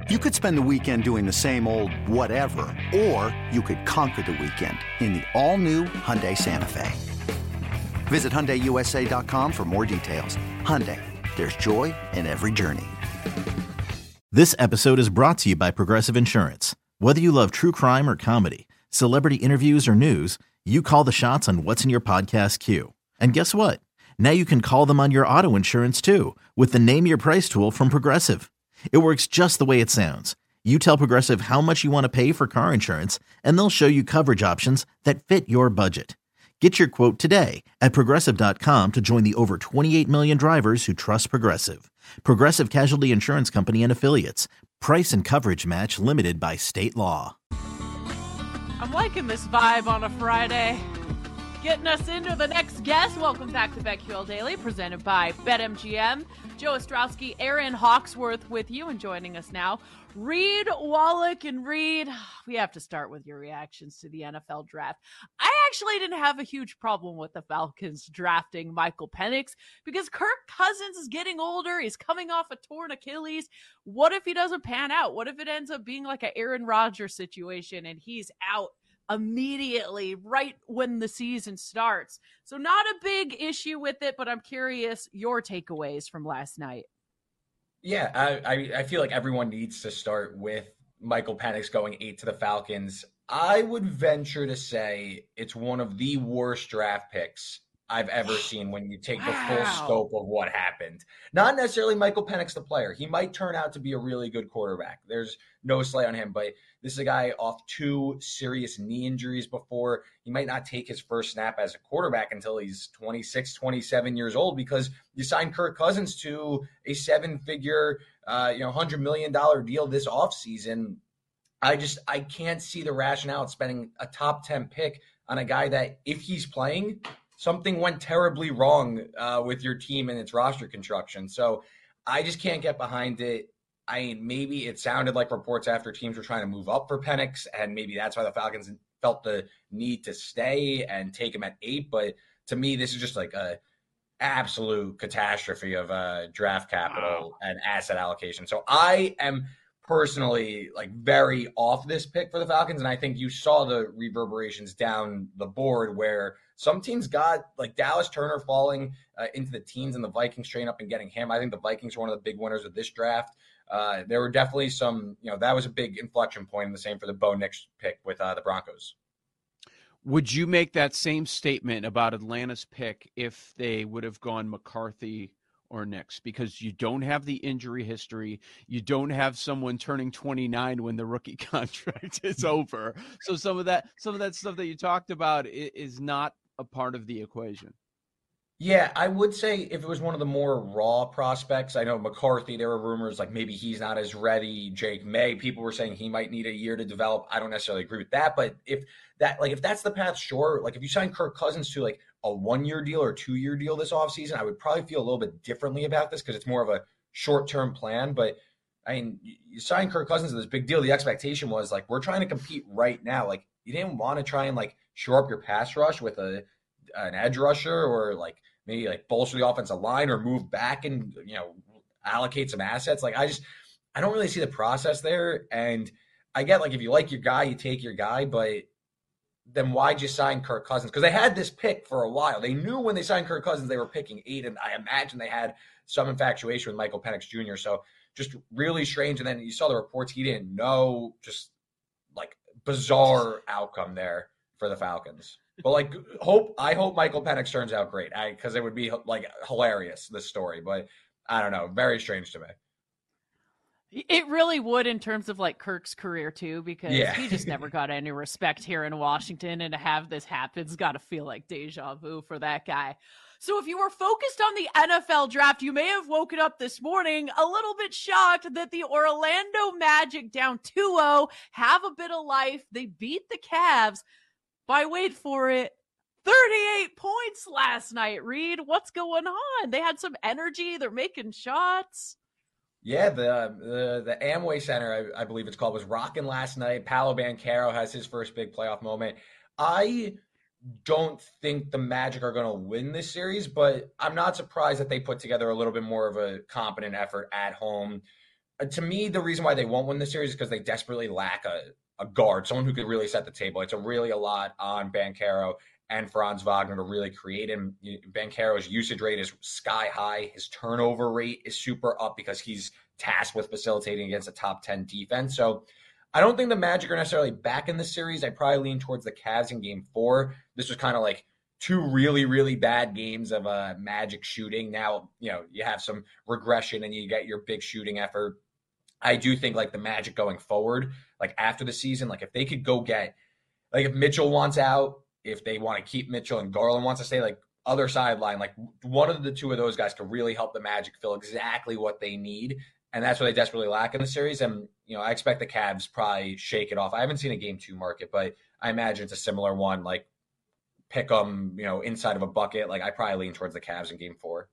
You could spend the weekend doing the same old whatever, or you could conquer the weekend in the all-new Hyundai Santa Fe. Visit HyundaiUSA.com for more details. Hyundai, there's joy in every journey. This episode is brought to you by Progressive Insurance. Whether you love true crime or comedy, celebrity interviews or news, you call the shots on what's in your podcast queue. And guess what? Now you can call them on your auto insurance too with the Name Your Price tool from Progressive. It works just the way it sounds. You tell Progressive how much you want to pay for car insurance, and they'll show you coverage options that fit your budget. Get your quote today at Progressive.com to join the over 28 million drivers who trust Progressive. Progressive Casualty Insurance Company and Affiliates. Price and coverage match limited by state law. I'm liking this vibe on a Friday. Getting us into the next guest. Welcome back to BetQL Daily, presented by BetMGM. Joe Ostrowski, Aaron Hawksworth with you, and joining us now, Reed Wallach. And Reed, we have to start with your reactions to the NFL draft. I actually didn't have a huge problem with the Falcons drafting Michael Penix because Kirk Cousins is getting older. He's coming off a torn Achilles. What if he doesn't pan out? What if it ends up being like an Aaron Rodgers situation and he's out immediately right when the season starts? So not a big issue with it, but I'm curious your takeaways from last night. Yeah, I feel like everyone needs to start with Michael Penix going 8 to the Falcons. I would venture to say it's one of the worst draft picks I've ever seen when you take the full scope of what happened. Not necessarily Michael Penix, the player. He might turn out to be a really good quarterback. There's no slight on him, but this is a guy off 2 serious knee injuries before. He might not take his first snap as a quarterback until he's 26, 27 years old because you signed Kirk Cousins to a 7-figure, $100 million deal this offseason. I can't see the rationale of spending a top 10 pick on a guy that if he's playing, something went terribly wrong with your team and its roster construction. So I just can't get behind it. I mean, maybe it sounded like reports after teams were trying to move up for Penix, and maybe that's why the Falcons felt the need to stay and take him at 8. But to me, this is just like a absolute catastrophe of draft capital and asset allocation. So I am personally very off this pick for the Falcons, and I think you saw the reverberations down the board where some teams got Dallas Turner falling into the teens and the Vikings trading up and getting him. I think the Vikings are one of the big winners of this draft. There were definitely some, that was a big inflection point, and the same for the Bo Nix pick with the Broncos. Would you make that same statement about Atlanta's pick if they would have gone McCarthy or Nix? Because you don't have the injury history. You don't have someone turning 29 when the rookie contract is over. So some of that stuff that you talked about is not a part of the equation. Yeah, I would say if it was one of the more raw prospects, I know McCarthy, there were rumors maybe he's not as ready. Jake May, people were saying he might need a year to develop. I don't necessarily agree with that, but if that's the path, sure. If you sign Kirk Cousins to a 1-year deal or 2-year deal this offseason, I would probably feel a little bit differently about this because it's more of a short-term plan. But I mean, you sign Kirk Cousins to this big deal. The expectation was we're trying to compete right now. You didn't want to try and shore up your pass rush with an edge rusher or maybe bolster the offensive line or move back and allocate some assets. I don't really see the process there. And I get if you like your guy, you take your guy, but then why just sign Kirk Cousins? Because they had this pick for a while. They knew when they signed Kirk Cousins they were picking 8, and I imagine they had some infatuation with Michael Penix Jr. So just really strange. And then you saw the reports he didn't know, just bizarre outcome there for the Falcons. But I hope Michael Penix turns out great, because it would be hilarious, this story. But I don't know, very strange to me. It really would in terms of Kirk's career too, because he just never got any respect here in Washington, and to have this happen, it's got to feel like deja vu for that guy. So if you were focused on the NFL draft, you may have woken up this morning a little bit shocked that the Orlando Magic, down 2-0, have a bit of life. They beat the Cavs by, wait for it, 38 points last night. Reed, what's going on? They had some energy. They're making shots. Yeah, the Amway Center, I believe it's called, was rocking last night. Paolo Banchero has his first big playoff moment. I don't think the Magic are going to win this series, but I'm not surprised that they put together a little bit more of a competent effort at home. To me, the reason why they won't win the series is because they desperately lack a guard, someone who could really set the table. It's really a lot on Banchero and Franz Wagner to really create him. Banchero's usage rate is sky high. His turnover rate is super up because he's tasked with facilitating against a top 10 defense. So I don't think the Magic are necessarily back in the series. I probably lean towards the Cavs in game 4. This was kind of like two really, really bad games of Magic shooting. Now, you have some regression and you get your big shooting effort. I do think like the Magic going forward, like after the season, like if they could go get, like if Mitchell wants out, if they want to keep Mitchell and Garland wants to stay, like other sideline, like one of the two of those guys could really help the Magic feel exactly what they need. And that's what they desperately lack in the series. And, I expect the Cavs probably shake it off. I haven't seen a game 2 market, but I imagine it's a similar one, like pick them, inside of a bucket. Like I probably lean towards the Cavs in game 4.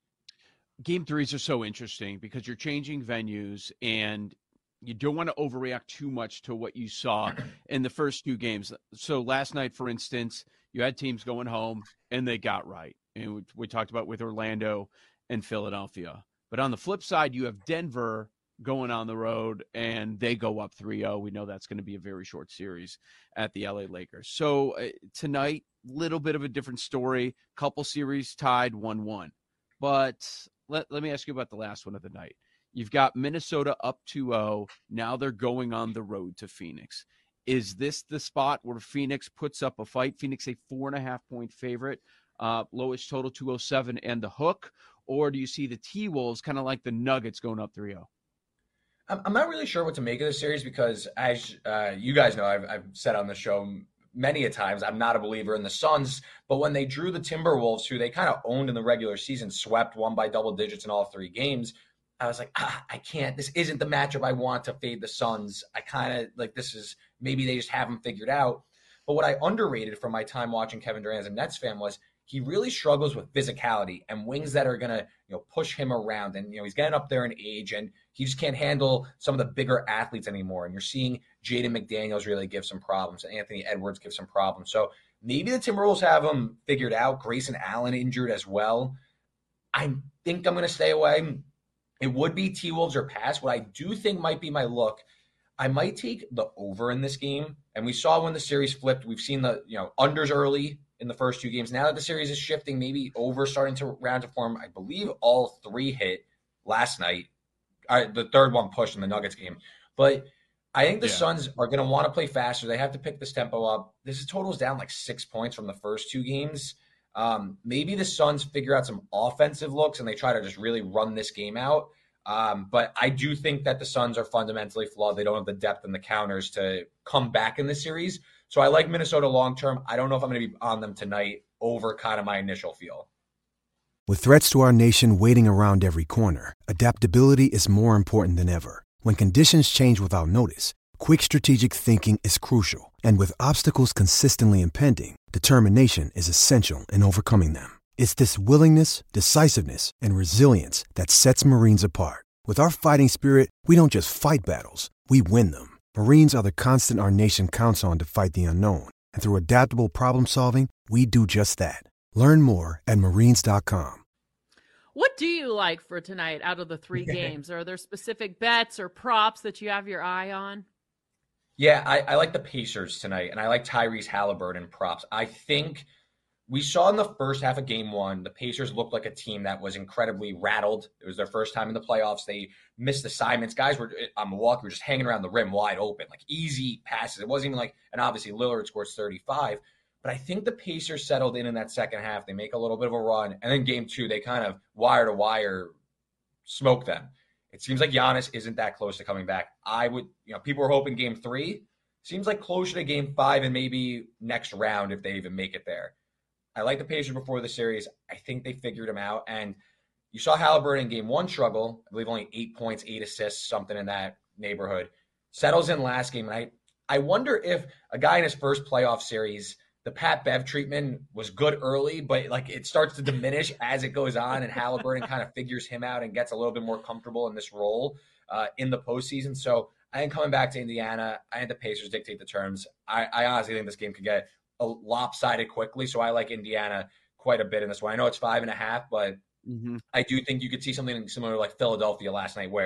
Game 3s are so interesting because you're changing venues and you don't want to overreact too much to what you saw in the first 2 games. So last night, for instance, you had teams going home and they got right. And we talked about with Orlando and Philadelphia. But on the flip side, you have Denver going on the road and they go up 3-0. We know that's going to be a very short series at the LA Lakers. So tonight, little bit of a different story. Couple series tied 1-1. But let me ask you about the last one of the night. You've got Minnesota up 2-0. Now they're going on the road to Phoenix. Is this the spot where Phoenix puts up a fight? Phoenix a 4.5-point favorite, lowest total 207 and the hook? Or do you see the T-Wolves kind of like the Nuggets going up 3-0? I'm not really sure what to make of this series because as you guys know, I've said on the show many a times, I'm not a believer in the Suns, but when they drew the Timberwolves, who they kind of owned in the regular season, swept, won by double digits in all 3 games, I was like, I can't. This isn't the matchup I want to fade the Suns. I kind of like this is maybe they just haven't figured out. But what I underrated from my time watching Kevin Durant as a Nets fan was he really struggles with physicality and wings that are going to push him around. And he's getting up there in age and he just can't handle some of the bigger athletes anymore. And you're seeing Jaden McDaniels really give some problems. Anthony Edwards give some problems. So maybe the Timberwolves have him figured out. Grayson Allen injured as well. I think I'm going to stay away. It would be T-Wolves or pass. What I do think might be my look, I might take the over in this game. And we saw when the series flipped, we've seen the unders early in the first 2 games. Now that the series is shifting, maybe over starting to round to form. I believe all 3 hit last night. The third one pushed in the Nuggets game. But I think the Suns are going to want to play faster. They have to pick this tempo up. This total's down like 6 points from the first 2 games. Maybe the Suns figure out some offensive looks and they try to just really run this game out. But I do think that the Suns are fundamentally flawed. They don't have the depth and the counters to come back in the series. So I like Minnesota long-term. I don't know if I'm going to be on them tonight over kind of my initial feel. With threats to our nation waiting around every corner, adaptability is more important than ever. When conditions change without notice, quick strategic thinking is crucial. And with obstacles consistently impending, determination is essential in overcoming them. It's this willingness, decisiveness, and resilience that sets Marines apart. With our fighting spirit, we don't just fight battles, we win them. Marines are the constant our nation counts on to fight the unknown. And through adaptable problem solving, we do just that. Learn more at marines.com. What do you like for tonight out of the 3 games? Are there specific bets or props that you have your eye on? Yeah, I like the Pacers tonight, and I like Tyrese Halliburton props. I think we saw in the first half of game 1, the Pacers looked like a team that was incredibly rattled. It was their first time in the playoffs. They missed assignments. Guys were on Milwaukee were just hanging around the rim wide open, like easy passes. It wasn't even like, and obviously Lillard scores 35. But I think the Pacers settled in that second half. They make a little bit of a run. And then game 2, they kind of wire to wire smoke them. It seems like Giannis isn't that close to coming back. People were hoping game 3. Seems like closer to game 5 and maybe next round if they even make it there. I like the Pacers before the series. I think they figured him out. And you saw Halliburton in game 1 struggle. I believe only 8 points, 8 assists, something in that neighborhood. Settles in last game. And I wonder if a guy in his first playoff series, the Pat Bev treatment was good early, but like it starts to diminish as it goes on, and Halliburton kind of figures him out and gets a little bit more comfortable in this role in the postseason. So I think coming back to Indiana, I think the Pacers dictate the terms. I honestly think this game could get a lopsided quickly, so I like Indiana quite a bit in this one. I know it's 5.5, but I do think you could see something similar like Philadelphia last night where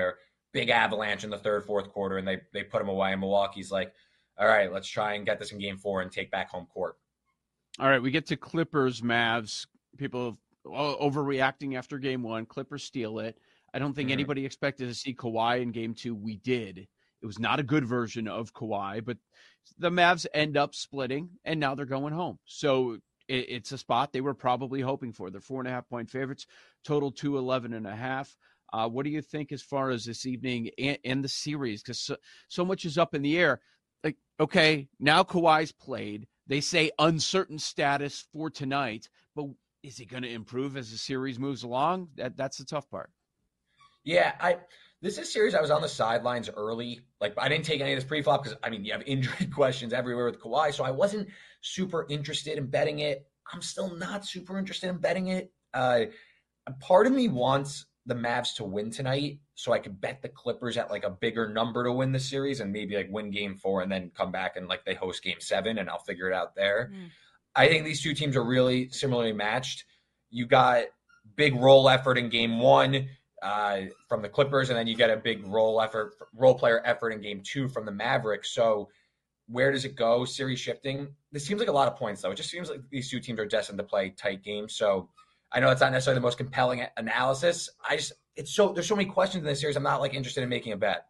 big avalanche in the third, fourth quarter, and they put them away. And Milwaukee's like, all right, let's try and get this in game 4 and take back home court. All right, we get to Clippers, Mavs. People overreacting after game 1. Clippers steal it. I don't think anybody expected to see Kawhi in game 2. We did. It was not a good version of Kawhi, but the Mavs end up splitting, and now they're going home. So it's a spot they were probably hoping for. They're 4.5-point favorites, total 211.5. What do you think as far as this evening and the series? Because so much is up in the air. Like, okay, now Kawhi's played. They say uncertain status for tonight, but is he going to improve as the series moves along? That's the tough part. Yeah, this is a series I was on the sidelines early. Like, I didn't take any of this pre-flop because, you have injury questions everywhere with Kawhi, so I wasn't super interested in betting it. I'm still not super interested in betting it. Part of me wants the Mavs to win tonight so I could bet the Clippers at like a bigger number to win the series and maybe like win game 4 and then come back and like they host game 7 and I'll figure it out there. I think these two teams are really similarly matched. You got big role effort in game 1 from the Clippers, and then you get a big role player effort in game 2 from the Mavericks. So where does it go? Series shifting. This seems like a lot of points, though. It just seems like these two teams are destined to play tight games. So I know it's not necessarily the most compelling analysis. There's so many questions in this series. I'm not like interested in making a bet.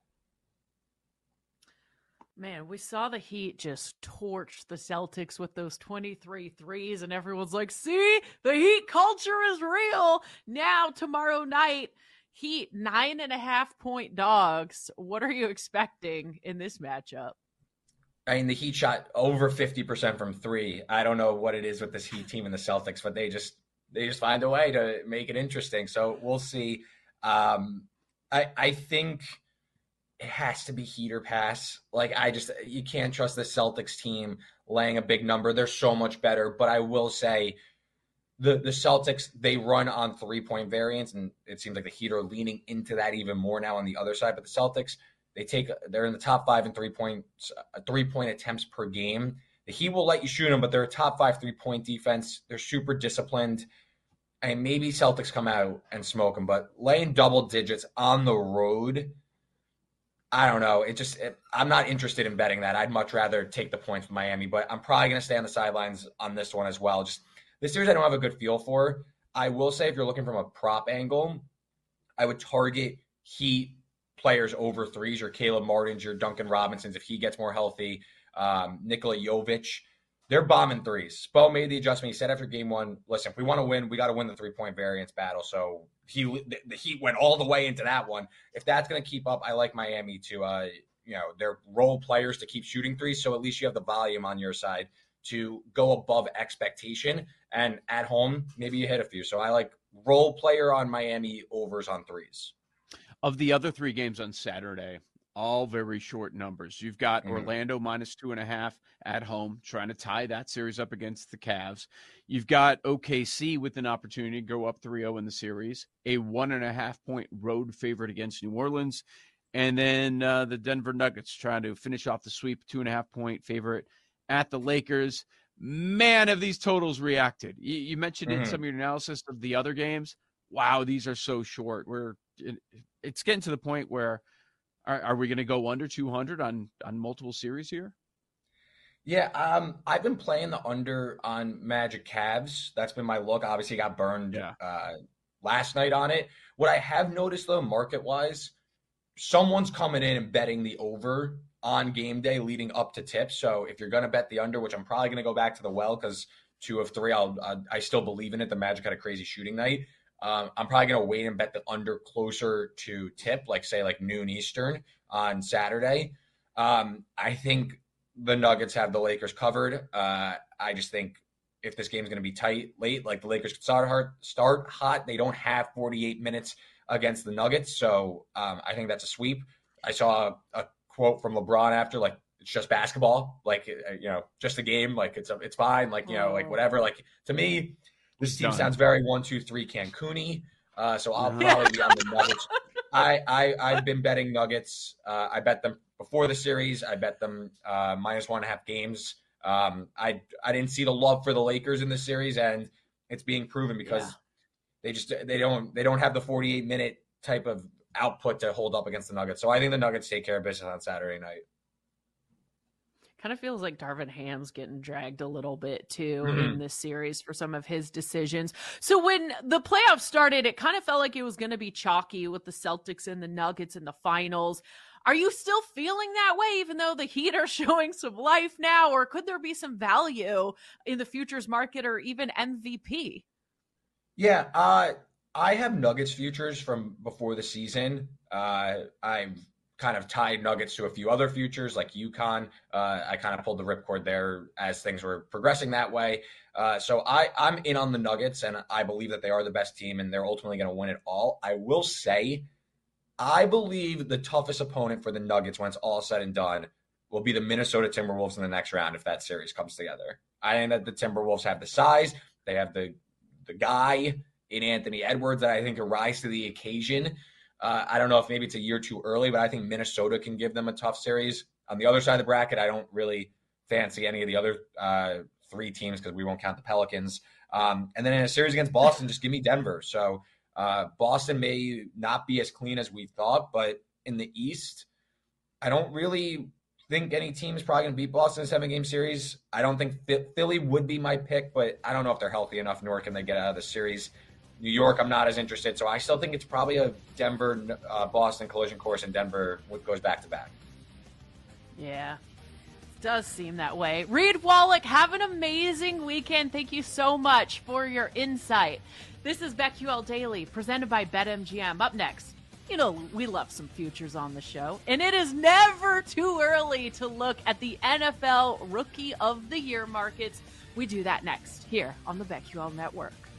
Man, we saw the Heat just torch the Celtics with those 23 threes, and everyone's like, see, the Heat culture is real. Now, tomorrow night, Heat 9.5-point dogs. What are you expecting in this matchup? The Heat shot over 50% from 3. I don't know what it is with this Heat team and the Celtics, but they just find a way to make it interesting. So we'll see. I think it has to be Heat or pass. Like, you can't trust the Celtics team laying a big number. They're so much better, but I will say the Celtics, they run on 3-point variance, and it seems like the Heat are leaning into that even more now on the other side. But the Celtics, they're in the top 5 in 3-point attempts per game. The Heat will let you shoot them, but they're a top 5 3-point defense. They're super disciplined. And maybe Celtics come out and smoke them, but laying double digits on the road, I don't know. I'm not interested in betting that. I'd much rather take the points from Miami, but I'm probably going to stay on the sidelines on this one as well. Just this series I don't have a good feel for. I will say if you're looking from a prop angle, I would target Heat players over 3s, your Caleb Martins, your Duncan Robinsons if he gets more healthy, Nikola Jovic. They're bombing 3s. Spo made the adjustment. He said after game 1, listen, if we want to win, we got to win the 3-point variance battle. So the Heat went all the way into that one. If that's going to keep up, I like Miami to, their role players to keep shooting 3s. So at least you have the volume on your side to go above expectation. And at home, maybe you hit a few. So I like role player on Miami overs on 3s. Of the other 3 games on Saturday, all very short numbers. You've got Orlando -2.5 at home, trying to tie that series up against the Cavs. You've got OKC with an opportunity to go up 3-0 in the series, a 1.5-point road favorite against New Orleans, and then the Denver Nuggets trying to finish off the sweep, 2.5-point favorite at the Lakers. Man, have these totals reacted. You mentioned in some of your analysis of the other games. Wow, these are so short. It's getting to the point where are we going to go under 200 on multiple series here? Yeah, I've been playing the under on Magic Cavs. That's been my look. Obviously, got burned last night on it. What I have noticed, though, market-wise, someone's coming in and betting the over on game day leading up to tips. So if you're going to bet the under, which I'm probably going to go back to the well because 2 of 3, I still believe in it. The Magic had a crazy shooting night. I'm probably going to wait and bet the under closer to tip, say noon Eastern on Saturday. I think the Nuggets have the Lakers covered. I just think if this game's going to be tight late, the Lakers could start hot. They don't have 48 minutes against the Nuggets. So I think that's a sweep. I saw a quote from LeBron after, it's just basketball, just a game. It's fine. Whatever. To me, this team sounds very 1-2-3 Cancun-y. So I'll probably be on the Nuggets. I've been betting Nuggets. I bet them before the series. I bet them -1.5 games. I didn't see the love for the Lakers in this series, and it's being proven because they don't have the 48-minute type of output to hold up against the Nuggets. So I think the Nuggets take care of business on Saturday night. Kind of feels like Darvin Ham's getting dragged a little bit too in this series for some of his decisions. So when the playoffs started, it kind of felt like it was going to be chalky with the Celtics and the Nuggets in the finals. Are you still feeling that way, even though the Heat are showing some life now, or could there be some value in the futures market or even MVP? Yeah, I have Nuggets futures from before the season. I've kind of tied Nuggets to a few other futures like UConn. I kind of pulled the ripcord there as things were progressing that way. So I'm in on the Nuggets, and I believe that they are the best team, and they're ultimately going to win it all. I will say, I believe the toughest opponent for the Nuggets when it's all said and done will be the Minnesota Timberwolves in the next round if that series comes together. I think that the Timberwolves have the size. They have the guy in Anthony Edwards that I think can rise to the occasion. I don't know if maybe it's a year too early, but I think Minnesota can give them a tough series. On the other side of the bracket, I don't really fancy any of the other three teams because we won't count the Pelicans. And then in a series against Boston, just give me Denver. So Boston may not be as clean as we thought, but in the East, I don't really think any team is probably going to beat Boston in a 7-game series. I don't think Philly would be my pick, but I don't know if they're healthy enough, nor can they get out of the series. New York, I'm not as interested, so I still think it's probably a Denver-Boston collision course, and Denver goes back-to-back. Yeah, it does seem that way. Reed Wallach, have an amazing weekend. Thank you so much for your insight. This is BetQL Daily, presented by BetMGM. Up next, you know, we love some futures on the show, and it is never too early to look at the NFL Rookie of the Year markets. We do that next here on the BetQL Network.